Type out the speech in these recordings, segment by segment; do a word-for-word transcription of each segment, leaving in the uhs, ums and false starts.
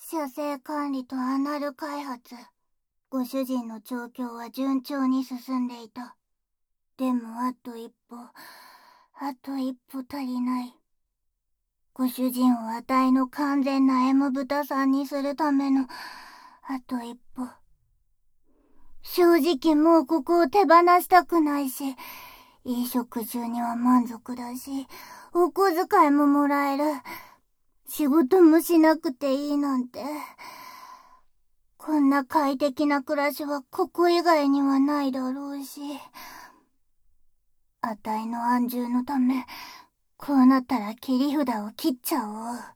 射精管理とアナル開発。ご主人の調教は順調に進んでいた。でもあと一歩、あと一歩足りない。ご主人をあたいの完全な M 豚さんにするための、あと一歩。正直もうここを手放したくないし、いい食住には満足だし、お小遣いももらえる。仕事もしなくていいなんて。こんな快適な暮らしはここ以外にはないだろうし。あたいの安住のため、こうなったら切り札を切っちゃおう。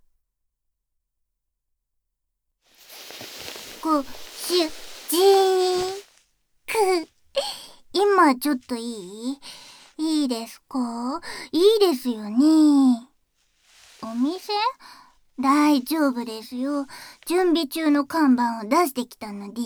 ご、しゅ、じーく。今ちょっといい？いいですか？いいですよね。お店？大丈夫ですよ。準備中の看板を出してきたので。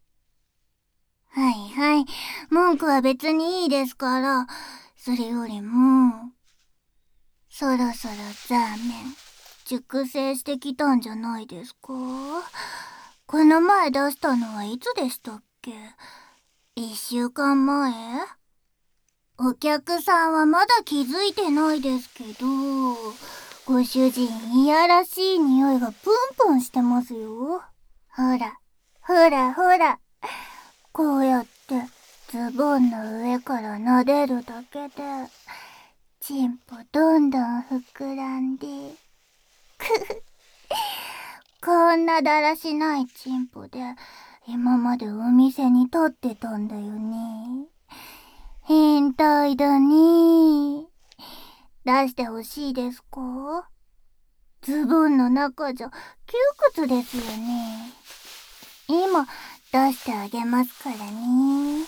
はいはい。文句は別にいいですから。それよりも、そろそろザーメン、熟成してきたんじゃないですか？この前出したのはいつでしたっけ？一週間前？お客さんはまだ気づいてないですけど、ご主人いやらしい匂いがプンプンしてますよ。ほら、ほらほら。こうやってズボンの上から撫でるだけで、チンポどんどん膨らんで。くふ。こんなだらしないチンポで、今までお店に立ってたんだよね。変態だね。出してほしいですか？ズボンの中じゃ窮屈ですよね。今出してあげますからね。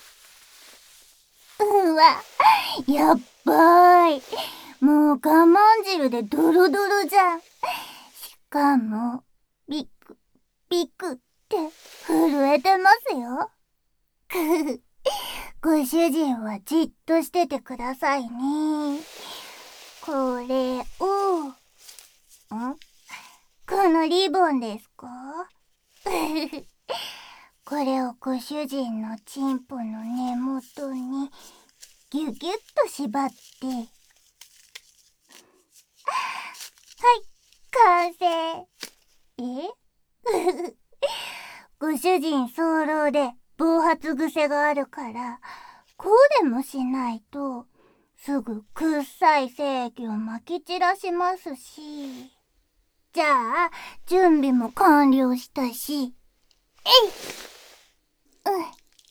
うわ、やっばい。もう我慢汁でドロドロじゃん。しかも、ビク、ビクって震えてますよ。くふ。ご主人はじっとしててくださいね。これを、ん？このリボンですか？これをご主人のチンポの根元にギュギュッと縛って、はい、完成。え？ご主人早漏で暴発癖があるから、こうでもしないとすぐ臭い精液をまき散らしますし。じゃあ準備も完了したし、えい。うん、うん。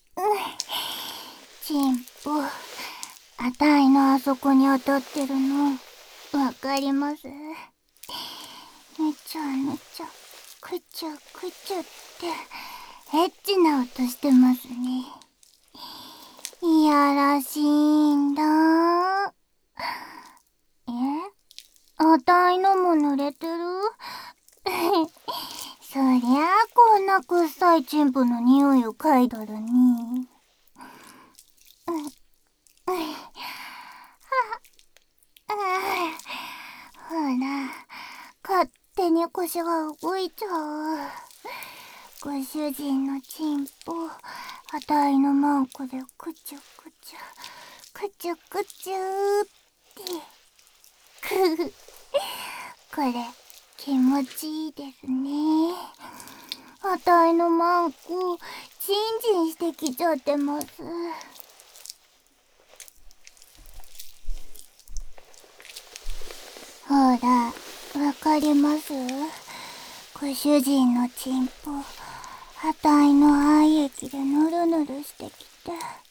チンポ、あたいのあそこに当たってるのわかります？ぬちゃぬちゃ、くちゃくちゃってエッチな音してますね。いやらしいんだ。え？あたいのも濡れてる？そりゃあこんな臭いチンポの匂いを嗅いだらね。うん、うん、ほら、勝手に腰が動いちゃう。ご主人のチンポ、あたいのマンコでくちゅくちゅ、くちゅくちゅーって。くふ。これ、気持ちいいですね。あたいのマンコ、チンチンしてきちゃってます。ほら、わかります？ご主人のチンポ、あたいの愛液でぬるぬるしてきて。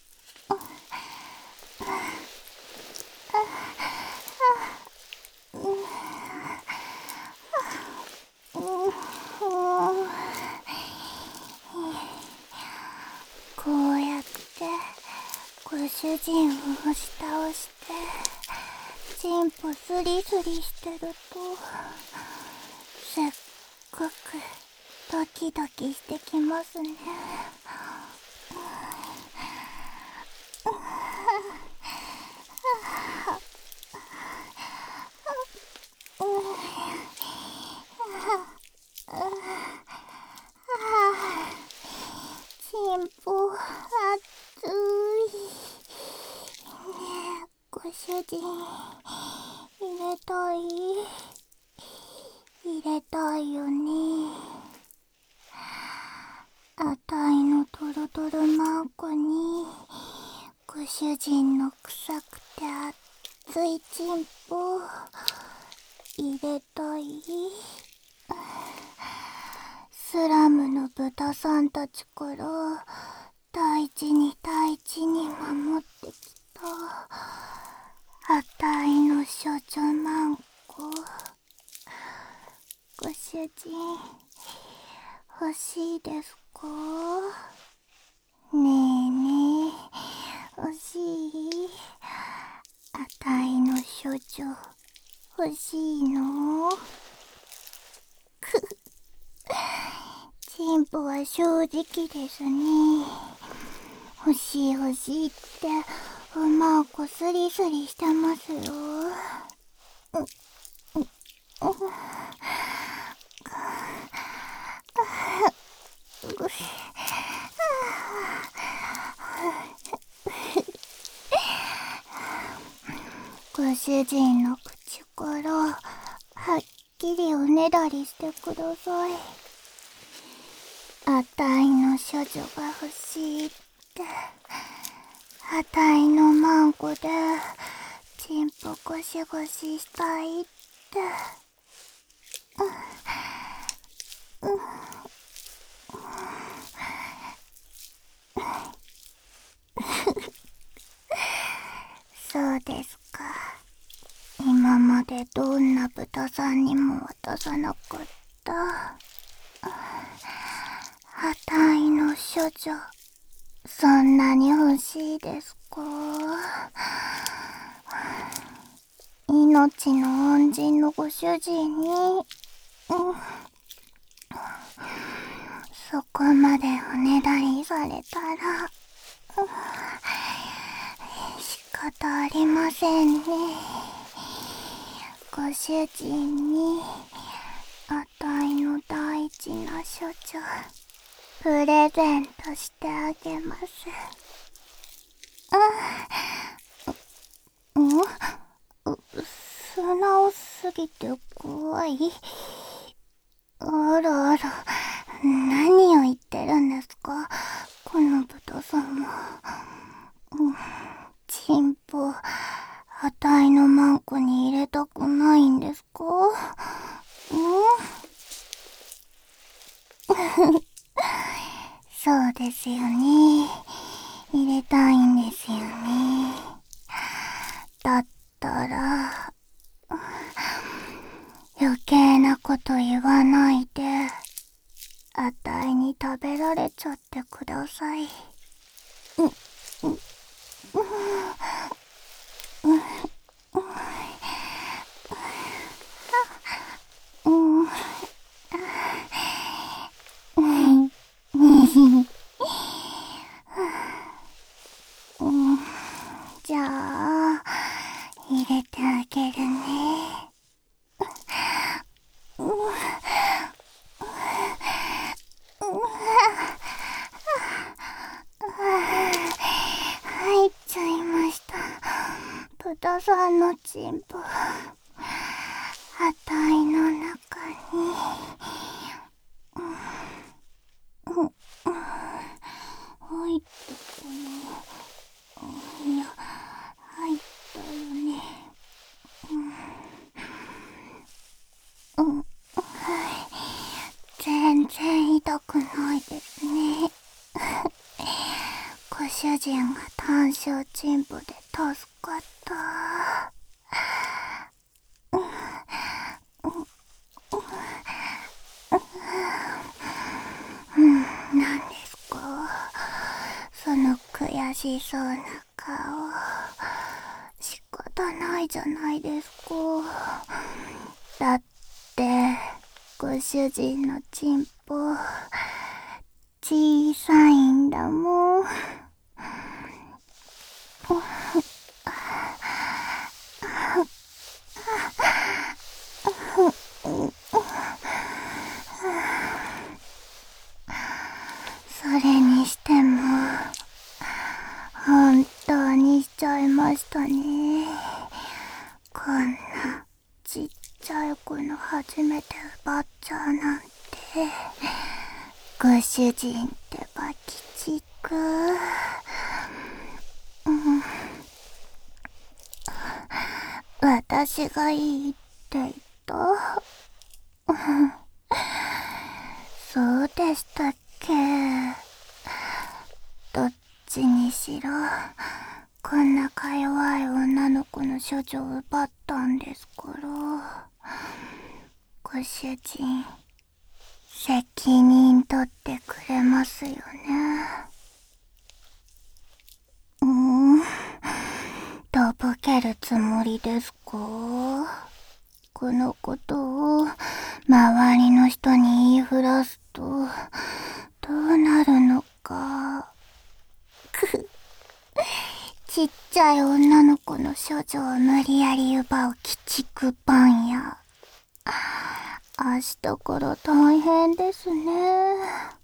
こうやってご主人を押し倒してチンポスリスリしてると、すっごくドキドキしてきますね。 人入れたい入れたいよね。あたいのトロトロマンコにご主人の臭くて熱いチンポ入れたい。スラムの豚さんたちから大事に大事に守ってきたあたいの処女マンコ。ご主人欲しいですか？ねえねえ欲しい？あたいの処女欲しいの？くっチンポは正直ですね。欲しい欲しいって馬をこすりすりしてますよ。うううご主人の口からはっきりおねだりしてください。あたいの処女が欲しいって、あたいのマンコでチンポゴシゴシしたいって。う、う、そうですか。今までどんな豚さんにも渡さなかったあたいの処女、そんなに欲しいですか？命の恩人のご主人に、うん、そこまでおねだりされたら、うん、仕方ありませんね。ご主人にあたいの大事な処女プレゼントしてあげます。うん、うん、素直すぎて怖い。あらあら、何を言ってるんですか、この豚さんは。うん、チンポ、あたいのマンコに入れたくないんですか？うんそうですよね。入れたいんですよね。だったら、余計なこと言わないで、あたいに食べられちゃってください。うん、うん、うん、うん、じゃあ、入れてあげるね。うん、入っちゃいました。豚さんのチンポ、あたいの中に。うん、うん、入ったかな。いや、入ったよね。うん、うん、全然痛くないですね。ご主人が単勝チンポで助かった。うん、なんですか、その悔しそうな顔。仕方ないじゃないですか。だってご主人のチンポ小さいんだもん。それにしても本当にしちゃいましたね。 象なんて、ご主人ってば鬼畜。うん、私がいいって言った？そうでしたっけ。どっちにしろこんなか弱い女の子の処女を奪ったんですから、ご主人責任取ってくれますよね。うーん、とぼけるつもりですか？このことを周りの人に言いふらすとどうなるのか。くちっちゃい女の子の処女を無理やり奪う鬼畜パンや。明日から大変ですね。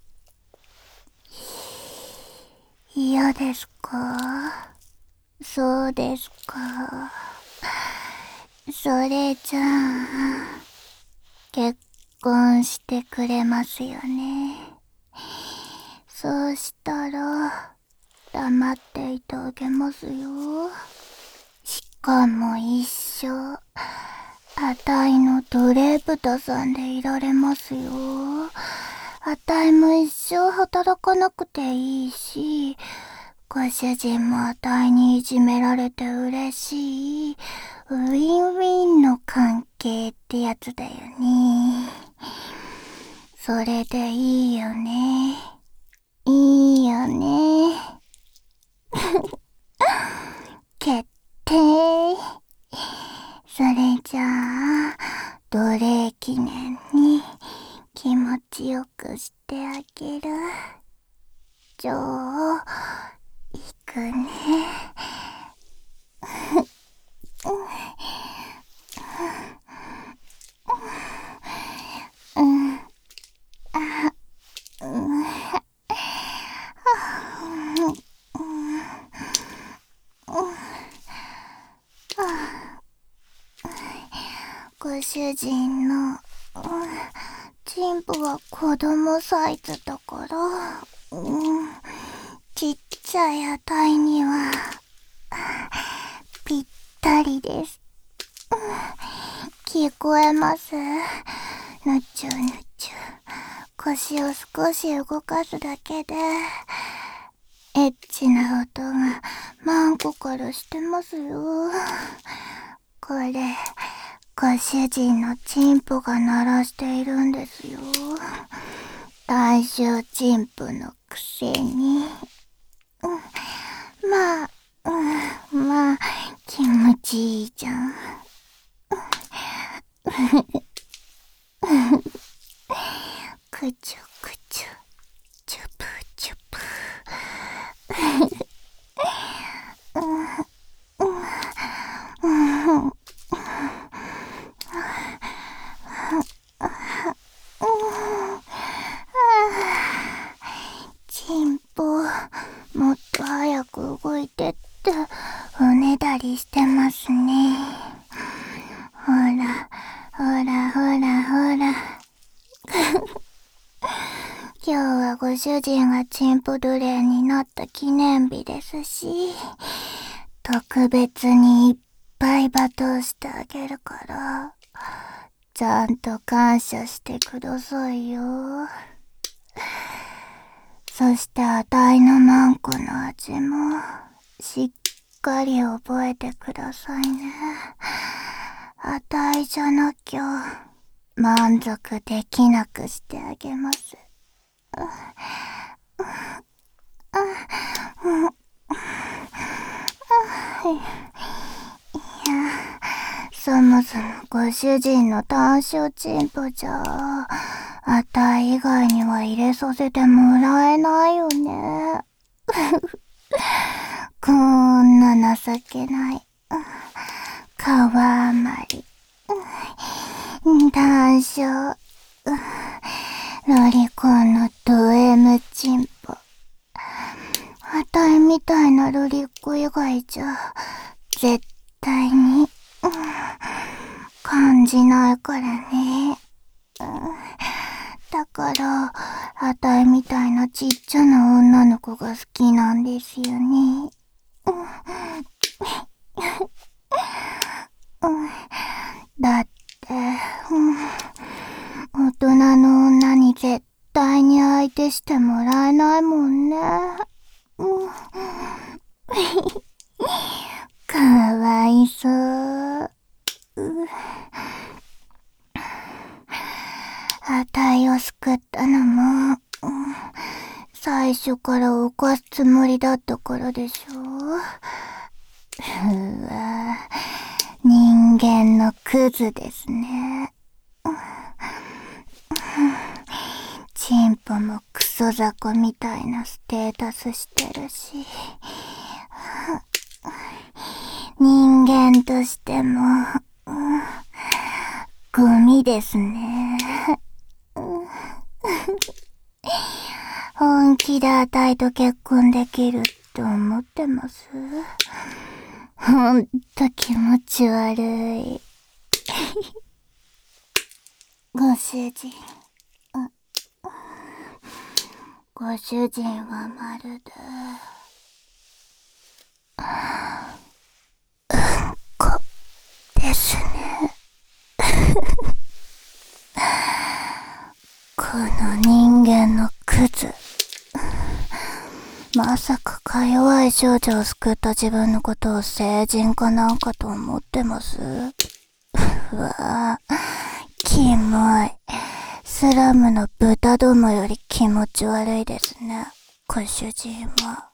嫌ですか？そうですか。それじゃあ結婚してくれますよね。そうしたら黙っていてあげますよ。しかも一生あたいの奴隷豚さんでいられますよ。あたいも一生働かなくていいし、ご主人もあたいにいじめられて嬉しいウィンウィンの関係ってやつだよね。それでいいよね。いいよね。決定。それじゃあ奴隷記念に気持ちよくしてあげる。じゃあ行くね。うん、あ、うん、ご主人の、うん、チンポは子供サイズだから、うん、ちっちゃいあたいにはぴったりです。聞こえます？ぬちゅぬちゅ。腰を少し動かすだけでエッチな音がマンコからしてますよ。これご主人のチンポが鳴らしているんですよ。大衆チンポのくせに、うん、まあ、うん、まあ気持ちいいじゃん。くちゅくちゅ、チュプチュプ。チンポ、もっと早く動いてっておねだりしてますね。ほら、ほらほらほら。今日はご主人がチンポ奴隷になった記念日ですし、特別にいっぱい罵倒してあげるから、ちゃんと感謝してくださいよ。そしてあたいのマンコの味もしっかり覚えてくださいね。あたいじゃなきゃ満足できなくしてあげます。いや、そもそもご主人の短所チンポじゃあ、あたい以外には入れさせてもらえないよね。こんな情けない。かわあまり。短所。ロリコンのド M チンポ。あたいみたいなロリっ子以外じゃ絶対に、うん、感じないからね。うん、 だから、あたいみたいなちっちゃな女の子が好きなんですよね。だって、大人の女に絶対に相手してもらえないもんね。かわいそう。あたいを救ったのも、最初から犯すつもりだったからでしょ。うわ、人間のクズですね。チンポもクソ雑魚みたいなステータスしてるし、人間としても、ゴミですね。本気であたいと結婚できるって思ってます？ほんと気持ち悪い。ご主人。ご主人はまるで、うんこですね。この人間のクズ。まさかか弱い少女を救った自分のことを聖人かなんかと思ってます？うわぁ、キモい。スラムの豚どもより気持ち悪いですね、ご主人は。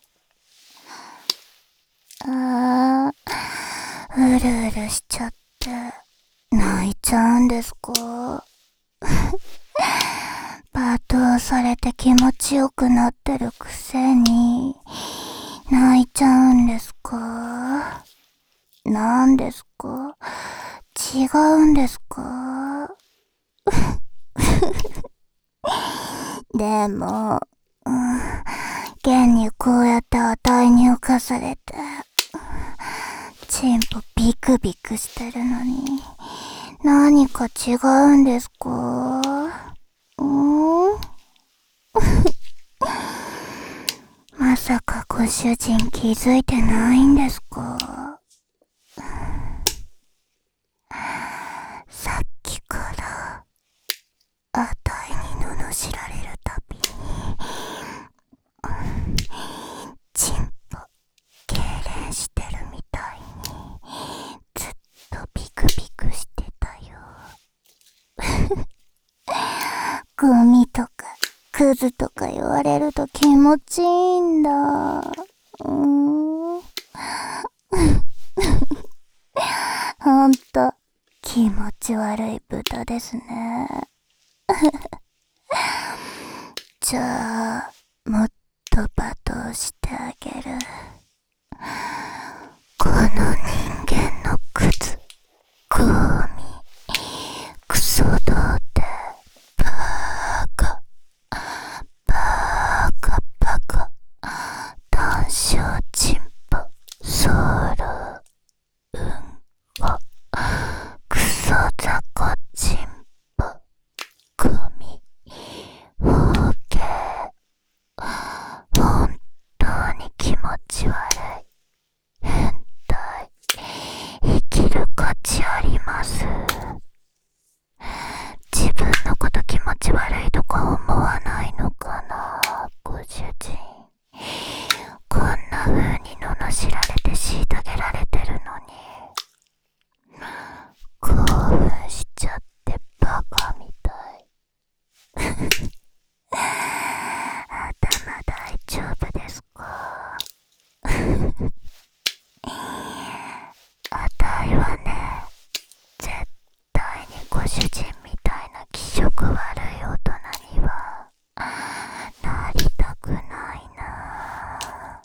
あー、うるうるしちゃって、泣いちゃうんですか？罵倒されて気持ちよくなってるくせに、泣いちゃうんですか？なんですか？違うんですか？でも、うん、現にこうやって値に侵されて、チンポビクビクしてるのに、何か違うんですか？うんまさかご主人気づいてないんですか？さっきからあたいに罵られるたびに、チンポ痙攣してるみたいにずっとビクビクしてたよ。ゴミとかクズとか言われると気持ちいいんだ。うーんほんと気持ち悪い豚ですね。じゃあもっと罵倒してあげる。この人間のクズ、ゴミ、クソ童貞、バーカ、バーカバカ、単小チンポ、ソロ、うんこ、クソ雑魚チンポ、ゴミ、オーケー。本当に気持ち悪い。変態。生きる価値あります。自分のこと気持ち悪いとか思わないのかな、ご主人。こんな風に罵られて虐げられてるのに、興奮しちゃってバカみたい。頭大丈夫ですか？あたいはね、絶対にご主人みたいな気色悪い大人にはなりたくないな。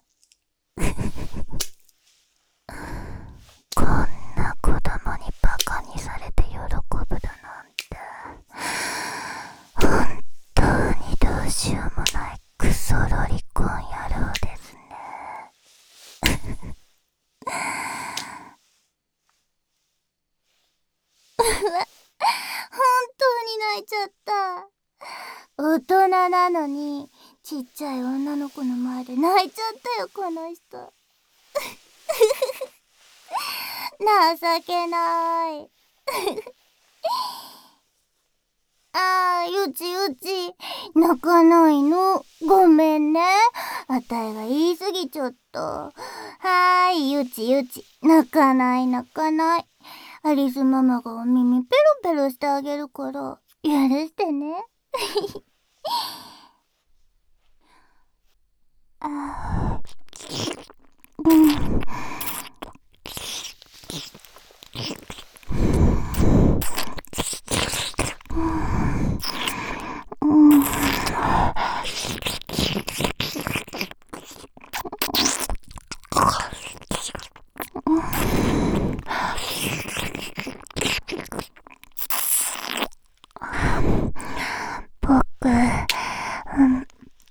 こんな子供にバカにされて喜ぶだなんて、本当大人なのにちっちゃい女の子の前で泣いちゃったよこの人。情けない。あー、ゆちゆち、泣かないの。ごめんね。あたいが言い過ぎちゃった。はーい、ゆちゆち、泣かない泣かない。アリスママがお耳ペロペロしてあげるから、許してね。あー、うん。僕、うん、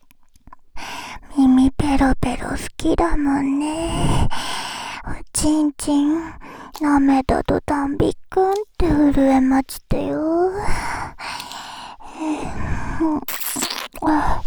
耳ペロペロ好きだもんね。おちんちん舐めた途端ビックンって震えましたよ。あ、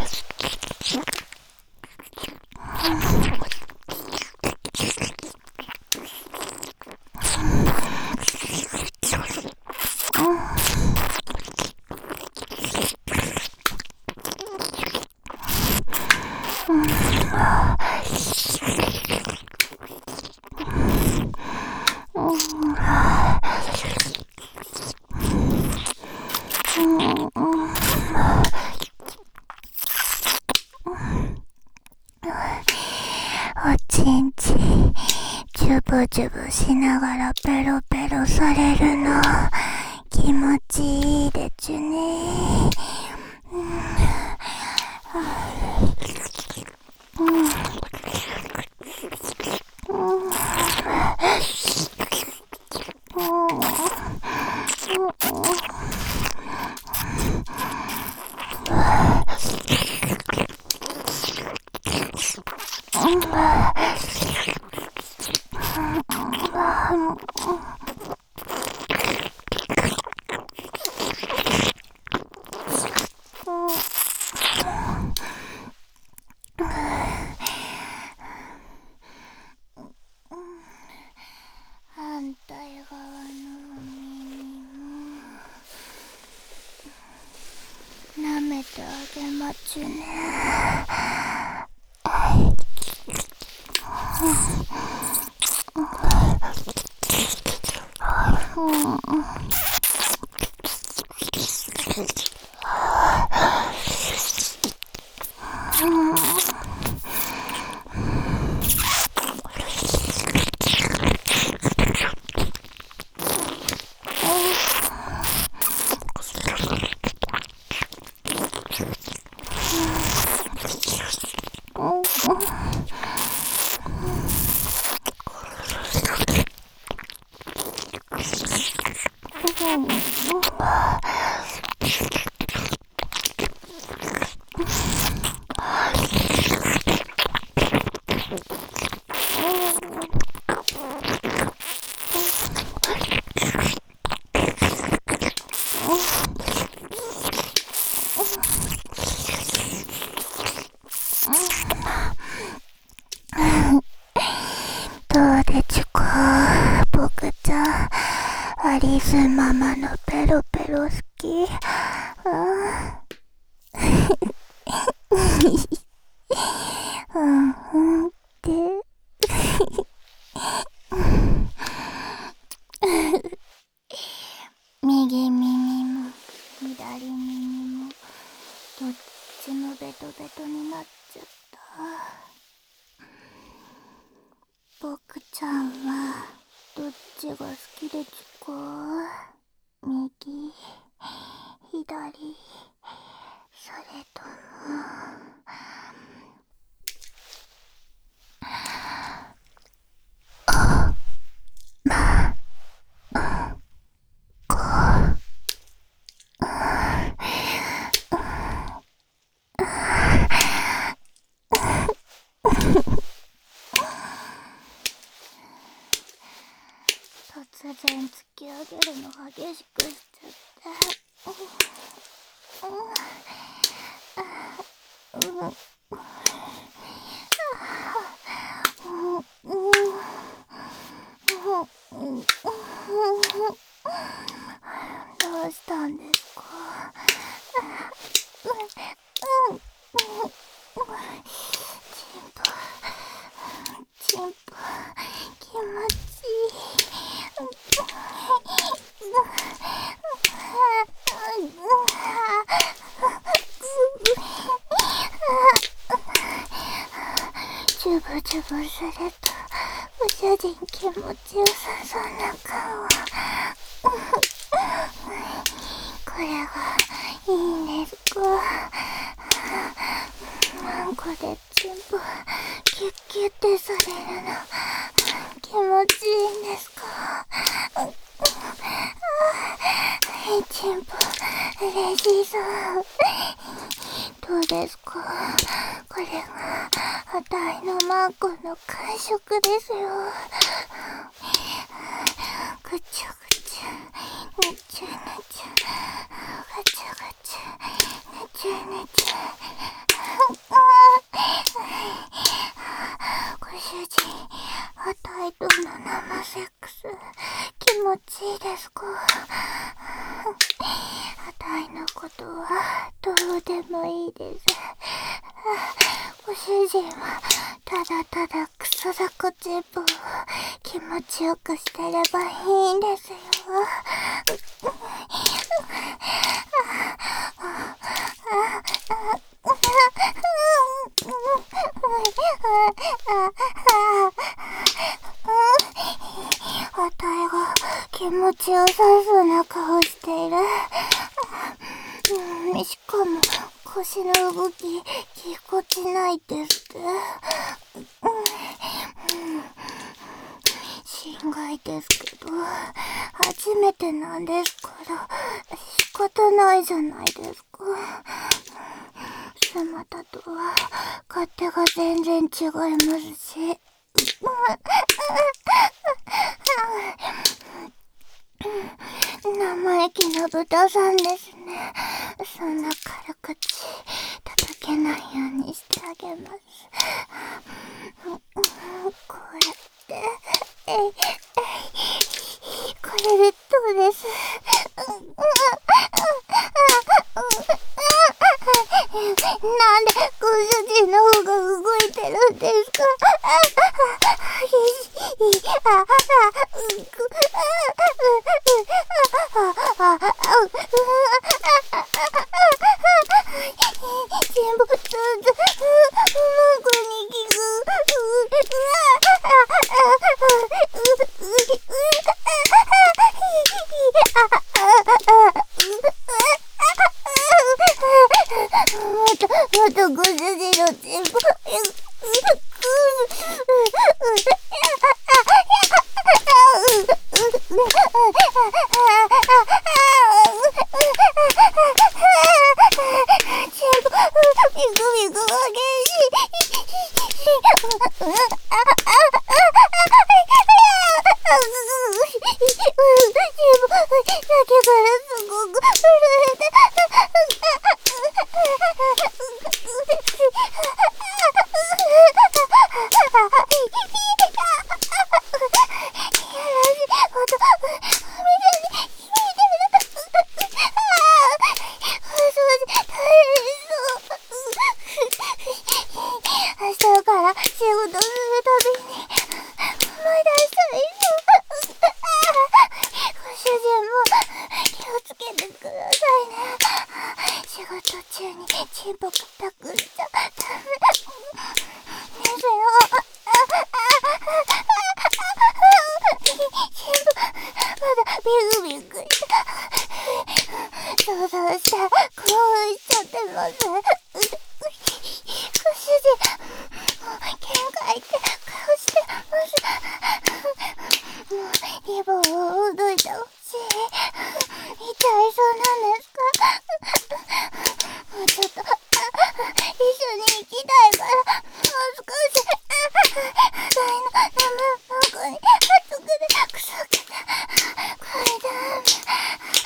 おちんちんジュブジュブしながらペロペロされるの気持ちいいでちゅね。反対側の耳も舐めてあげまちゅね。どうでちゅか、僕ちゃん。アリスママのペロペロ好き。うんうんって右耳も左耳もどっちもベトベトになっちゃった。僕ちゃんはどっちが好きでちゅか？右、左、それとも突然突き上げるの激しくしちゃって、 どうしたんですか？チンポ、チンポ、気持ちいい。ジュブジュブするとご主人気持ちよさそうな顔。これがいいんですか？なんかでチンポキュッキュッてされるの気持ちいいんですか？チンポ嬉しそう。どうですか？これがあたいのマーコの感触ですよ。ぐちゃぐちゃ、ぬちゃぬちゃ、ぐちゃぐちゃ、ぬちゃぬちゃ。ご主人、あたいとの生セックス気持ちいいですか？あたいのことはどうでもいいです。ご主人はただただクソザコチンポを気持ちよくしてればいいんですよ。あたいが気持ちよさそうな顔している。うん、しかも腰の動きぎこちないですって。心外ですけど初めてなんですから仕方ないじゃないですか。スマタとは勝手が全然違いますし。生意気な豚さんですね。そんな軽口叩けないようにしてあげます。こうやってえいえいこれでどうです？なんでご主人の方が動いてるんですか？全部つつ文句に聞く。またまたご主人の全部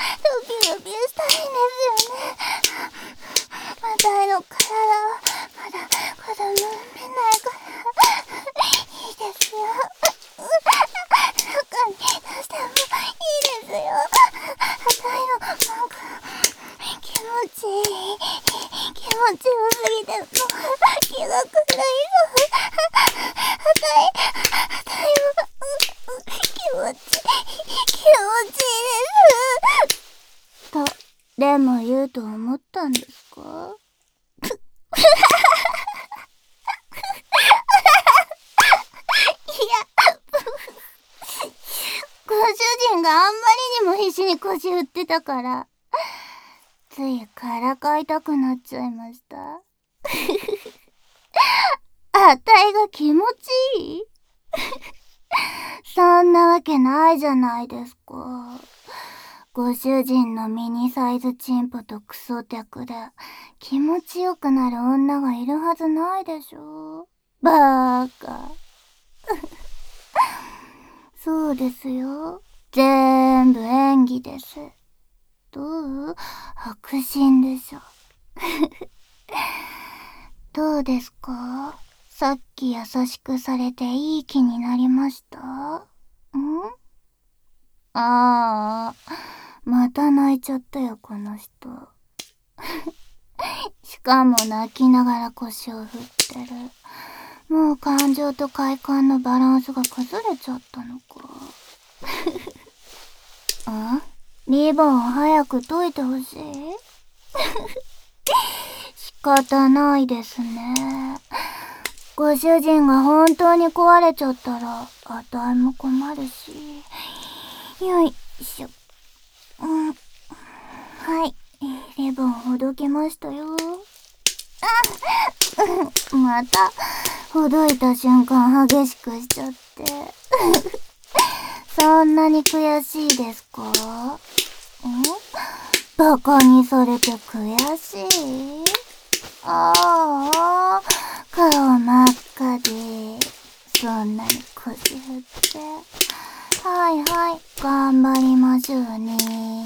まちよすぎて、もう、気が狂いそう。あたい、あたいも、気持ち、気持ちいいです。と、でも言うと思ったんですか？いや、ご主人があんまりにも必死に腰振ってたから、ついからかいたくなっちゃいました。あたいが気持ちいい？そんなわけないじゃないですか。ご主人のミニサイズチンポとクソテクで気持ちよくなる女がいるはずないでしょ。バーカ。そうですよ。全部演技です。どう？迫真でしょ。どうですか？さっき優しくされていい気になりました？ん？ああ、また泣いちゃったよ、この人。しかも泣きながら腰を振ってる。もう感情と快感のバランスが崩れちゃったのか。ん？リボン早く解いてほしい？仕方ないですね。ご主人が本当に壊れちゃったら、あたいも困るし。よいしょ。うん。はい。リボンほどけましたよ。あまた、ほどいた瞬間激しくしちゃって。そんなに悔しいですか？ん？バカにされて悔しい？ああ、顔真っ赤で、そんなに腰振って。はいはい、頑張りましょうね。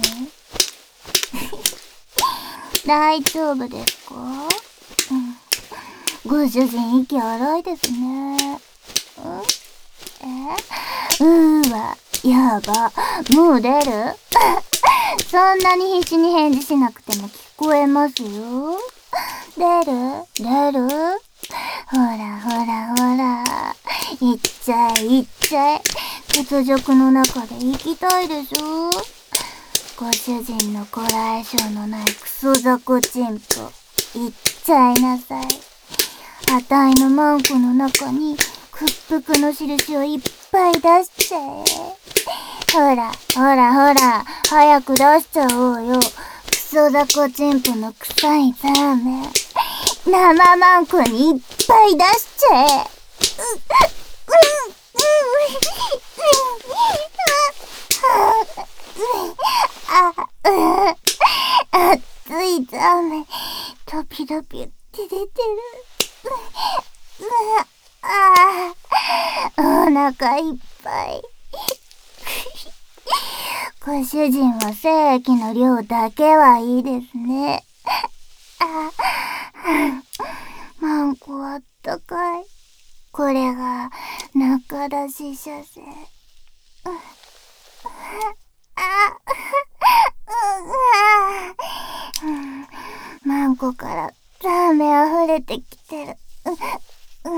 大丈夫ですか？うん。ご主人息荒いですね。ん？え？うーわ、やば、もう出る？そんなに必死に返事しなくても聞こえますよ。出る？出る？ほらほらほら。いっちゃえいっちゃえ。屈辱の中で生きたいでしょ？ご主人のこらえ性のないクソ雑魚チンポ。いっちゃいなさい。あたいのマンコの中に屈服の印をいっぱい出しちゃえ。ほらほらほら、早く出しちゃおうよ。クソ雑魚チンポの臭いザーメン。生マンコにいっぱい出しちゃえ。う、う、う、あ、う、熱いザーメン、ドピドピって出てる。う、う、ああ、お腹いっぱい。ご主人は精液の量だけはいいですね。あ、マンコあったかい。これが中出し射精。あ、うん、マンコからラーメン溢れてきてる。うん、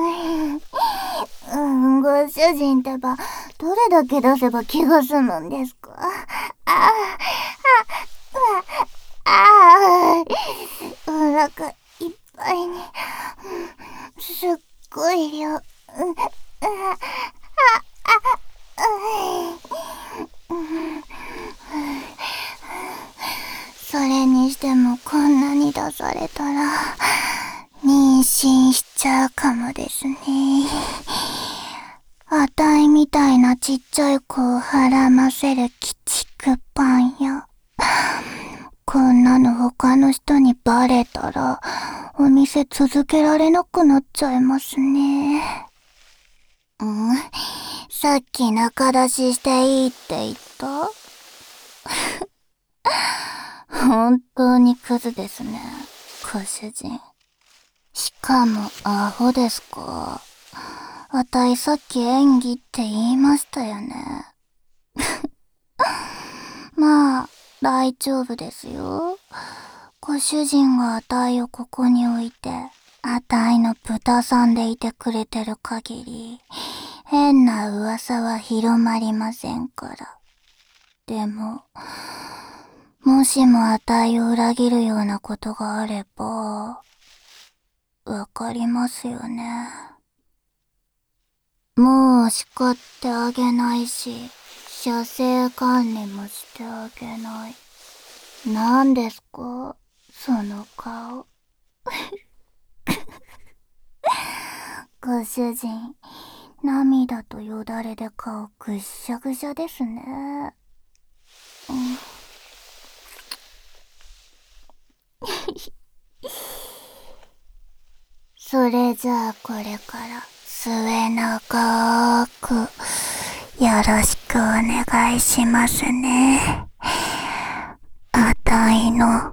うん、ご主人ってば、どれだけ出せば気が済むんですか？あ、あ、あ、あ、お腹いっぱいに、すっごい量。うん、あ、あ、あ、うん、それにしてもこんなに出されたら、妊娠しちゃうかもですね。あたいみたいなちっちゃい子をはらませる鬼畜パンよ。こんなの他の人にバレたら、お店続けられなくなっちゃいますね。うん？さっき中出ししていいって言った？本当にクズですね、ご主人。しかもアホですか？あたいさっき演技って言いましたよね。まあ、大丈夫ですよ。 ご主人があたいをここに置いて、あたいの豚さんでいてくれてる限り、変な噂は広まりませんから。でも、もしもあたいを裏切るようなことがあれば、わかりますよね。もう叱ってあげないし、射精管理もしてあげない。何ですかその顔。ご主人、涙とよだれで顔ぐっしゃぐしゃですね。うん、それじゃあこれから末永くよろしくお願いしますね。あたいの